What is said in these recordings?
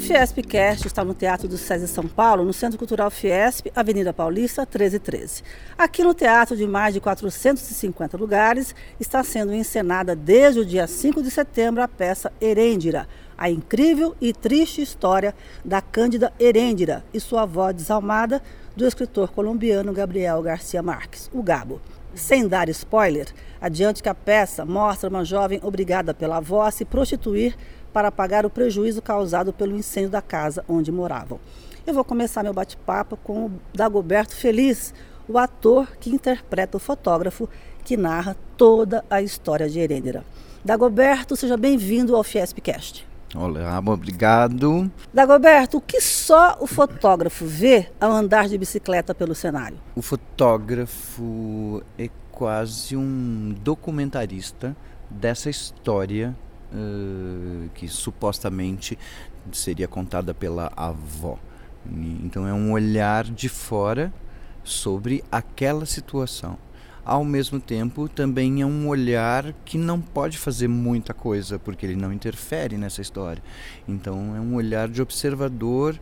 Fiespcast está no Teatro do SESI São Paulo, no Centro Cultural Fiesp, Avenida Paulista, 1313. Aqui no teatro, de mais de 450 lugares, está sendo encenada desde o dia 5 de setembro a peça Herêndira, a incrível e triste história da Cândida Herêndira e sua avó desalmada, do escritor colombiano Gabriel Garcia Marques, o Gabo. Sem dar spoiler, adiante que a peça mostra uma jovem obrigada pela avó a se prostituir para pagar o prejuízo causado pelo incêndio da casa onde moravam. Eu vou começar meu bate-papo com o Dagoberto Feliz, o ator que interpreta o fotógrafo que narra toda a história de Herêndira. Dagoberto, seja bem-vindo ao Fiespcast. Olá, obrigado. Dagoberto, o que só o fotógrafo vê ao andar de bicicleta pelo cenário? O fotógrafo é quase um documentarista dessa história que supostamente seria contada pela avó. Então é um olhar de fora sobre aquela situação. Ao mesmo tempo, também é um olhar que não pode fazer muita coisa, porque ele não interfere nessa história. Então é um olhar de observador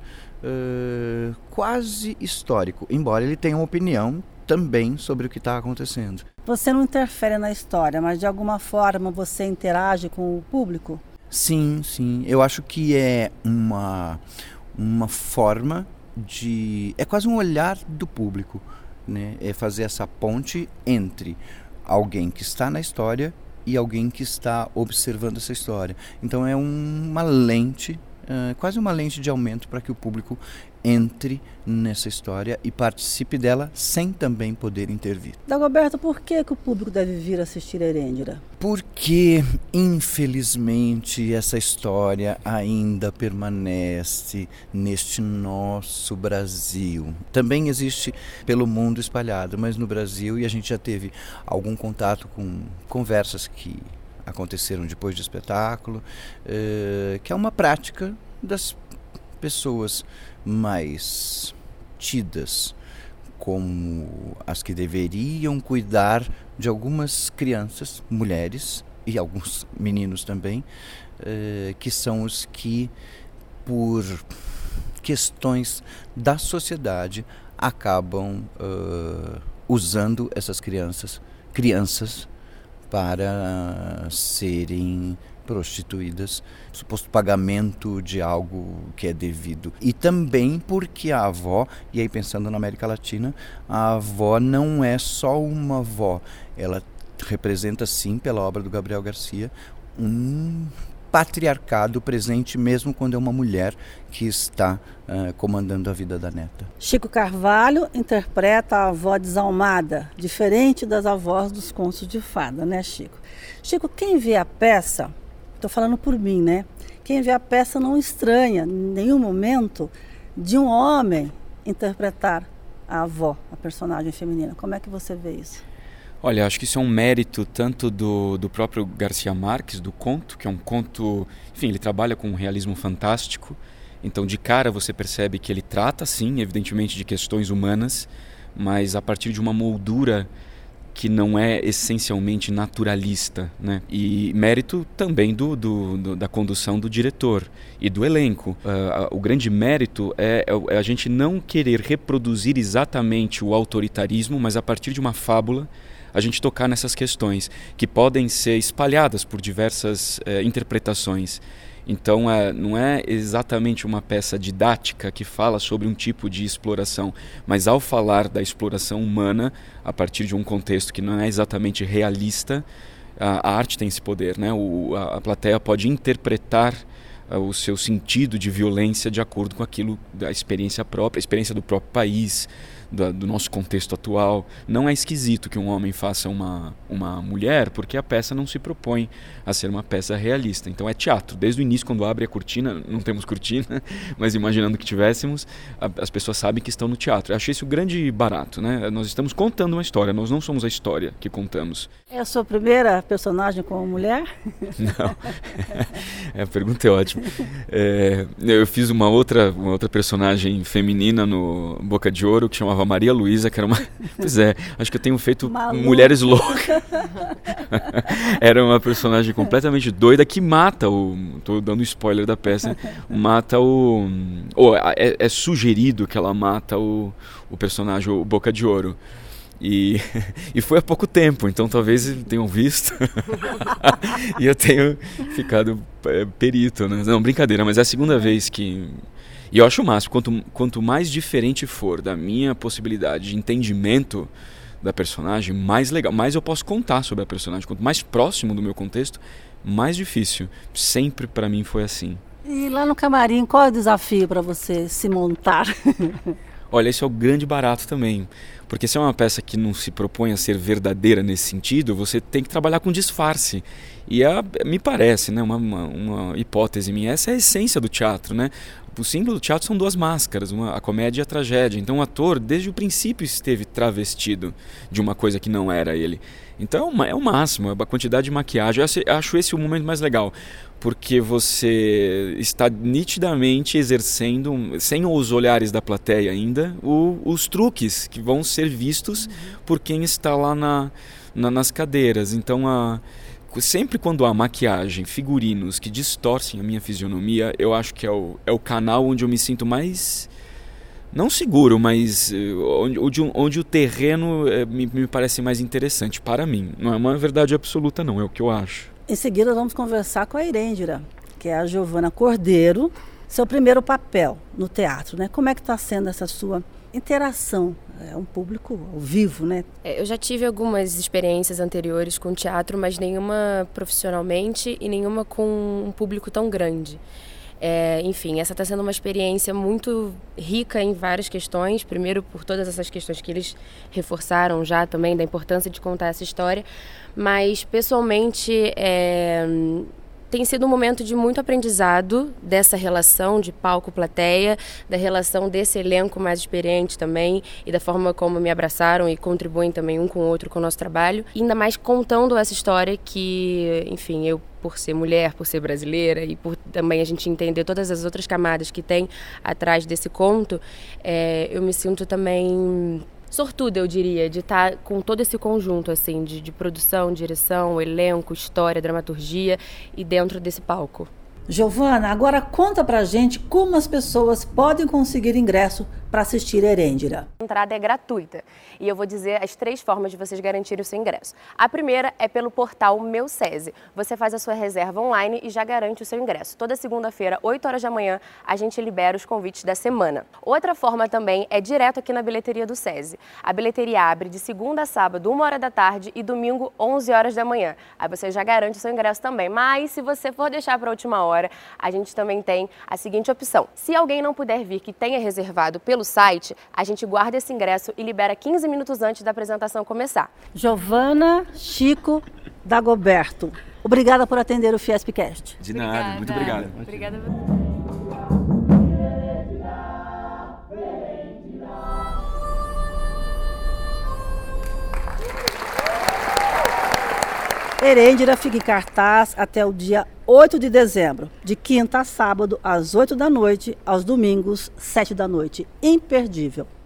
quase histórico, embora ele tenha uma opinião também sobre o que está acontecendo. Você não interfere na história, mas de alguma forma você interage com o público? Sim. Eu acho que é uma forma de... É quase um olhar do público, né? É fazer essa ponte entre alguém que está na história e alguém que está observando essa história. Então é uma lente, quase uma lente de aumento para que o público entre nessa história e participe dela sem também poder intervir. Dagoberto, por que o público deve vir assistir a Herêndira? Porque, infelizmente, essa história ainda permanece neste nosso Brasil. Também existe pelo mundo espalhado, mas no Brasil, e a gente já teve algum contato com conversas que aconteceram depois do espetáculo, que é uma prática das pessoas mais tidas como as que deveriam cuidar de algumas crianças, mulheres e alguns meninos também, que são os que, por questões da sociedade, acabam usando essas crianças para serem prostituídas, suposto pagamento de algo que é devido. E também porque a avó, e aí pensando na América Latina, a avó não é só uma avó, ela representa sim, pela obra do Gabriel Garcia, um patriarcado presente mesmo quando é uma mulher que está comandando a vida da neta. Chico Carvalho interpreta a avó desalmada, diferente das avós dos contos de fada, né, Chico? Chico, quem vê a peça, estou falando por mim, né? Quem vê a peça não estranha em nenhum momento de um homem interpretar a avó, a personagem feminina. Como é que você vê isso? Olha, acho que isso é um mérito tanto do próprio Garcia Marques, do conto, que é um conto... Enfim, ele trabalha com um realismo fantástico. Então, de cara, você percebe que ele trata, sim, evidentemente, de questões humanas, mas a partir de uma moldura que não é essencialmente naturalista, né? E mérito também da condução do diretor e do elenco. O grande mérito é a gente não querer reproduzir exatamente o autoritarismo, mas a partir de uma fábula a gente tocar nessas questões que podem ser espalhadas por diversas interpretações. Então, não é exatamente uma peça didática que fala sobre um tipo de exploração, mas ao falar da exploração humana, a partir de um contexto que não é exatamente realista, a arte tem esse poder, né? A plateia pode interpretar o seu sentido de violência de acordo com aquilo da experiência própria, a experiência do próprio país, do nosso contexto atual. Não é esquisito que um homem faça uma mulher, porque a peça não se propõe a ser uma peça realista. Então é teatro. Desde o início, quando abre a cortina, não temos cortina, mas imaginando que tivéssemos, as pessoas sabem que estão no teatro. Eu achei isso grande barato, né? Nós estamos contando uma história, nós não somos a história que contamos. É a sua primeira personagem como mulher? Não. A pergunta é ótima. Eu fiz uma outra personagem feminina no Boca de Ouro, que chamava chamava Maria Luísa, que era uma... Pois é, acho que eu tenho feito Maluca. Mulheres Loucas. Era uma personagem completamente doida que mata o... Tô dando spoiler da peça. Mata o... é sugerido que ela mata o personagem, o Boca de Ouro. E foi há pouco tempo, então talvez tenham visto. E eu tenho ficado perito, né? Não, brincadeira, mas é a segunda vez que... E eu acho o máximo, quanto mais diferente for da minha possibilidade de entendimento da personagem, mais legal, mais eu posso contar sobre a personagem. Quanto mais próximo do meu contexto, mais difícil. Sempre para mim foi assim. E lá no camarim, qual é o desafio para você se montar? Olha, esse é o grande barato também. Porque se é uma peça que não se propõe a ser verdadeira nesse sentido, você tem que trabalhar com disfarce. E me parece, né, uma hipótese minha, essa é a essência do teatro, né? O símbolo do teatro são duas máscaras, a comédia e a tragédia. Então o ator, desde o princípio, esteve travestido de uma coisa que não era ele. Então é o máximo, a quantidade de maquiagem. Eu acho esse o momento mais legal, porque você está nitidamente exercendo, sem os olhares da plateia ainda, os truques que vão ser vistos por quem está lá nas cadeiras. Então sempre quando há maquiagem, figurinos que distorcem a minha fisionomia, eu acho que é o canal onde eu me sinto mais, não seguro, mas onde o terreno me parece mais interessante para mim. Não é uma verdade absoluta não, é o que eu acho. Em seguida vamos conversar com a Erendira, que é a Giovana Cordeiro, seu primeiro papel no teatro, né? Como é que está sendo essa sua interação? É um público ao vivo, né? Eu já tive algumas experiências anteriores com teatro, mas nenhuma profissionalmente e nenhuma com um público tão grande. Enfim, essa está sendo uma experiência muito rica em várias questões. Primeiro, por todas essas questões que eles reforçaram já também, da importância de contar essa história. Mas, pessoalmente, tem sido um momento de muito aprendizado dessa relação de palco-plateia, da relação desse elenco mais experiente também e da forma como me abraçaram e contribuem também um com o outro com o nosso trabalho. E ainda mais contando essa história que, enfim, eu, por ser mulher, por ser brasileira e por também a gente entender todas as outras camadas que tem atrás desse conto, eu me sinto também sortuda, eu diria, de estar com todo esse conjunto assim, de produção, direção, elenco, história, dramaturgia e dentro desse palco. Giovana, agora conta pra gente como as pessoas podem conseguir ingresso para assistir Erendira. A entrada é gratuita e eu vou dizer as 3 formas de vocês garantirem o seu ingresso. A primeira é pelo portal Meu SESI. Você faz a sua reserva online e já garante o seu ingresso. Toda segunda-feira, 8 horas da manhã, a gente libera os convites da semana. Outra forma também é direto aqui na bilheteria do SESI. A bilheteria abre de segunda a sábado, 1h da tarde e domingo, 11 horas da manhã. Aí você já garante o seu ingresso também. Mas se você for deixar para a última hora, a gente também tem a seguinte opção. Se alguém não puder vir que tenha reservado pelo site, a gente guarda esse ingresso e libera 15 minutos antes da apresentação começar. Giovana Chico Dagoberto, obrigada por atender o Fiespcast. De nada, muito obrigado. Obrigada. Erendira fica em cartaz até o dia 8 de dezembro, de quinta a sábado, às 8 da noite, aos domingos, 7 da noite. Imperdível.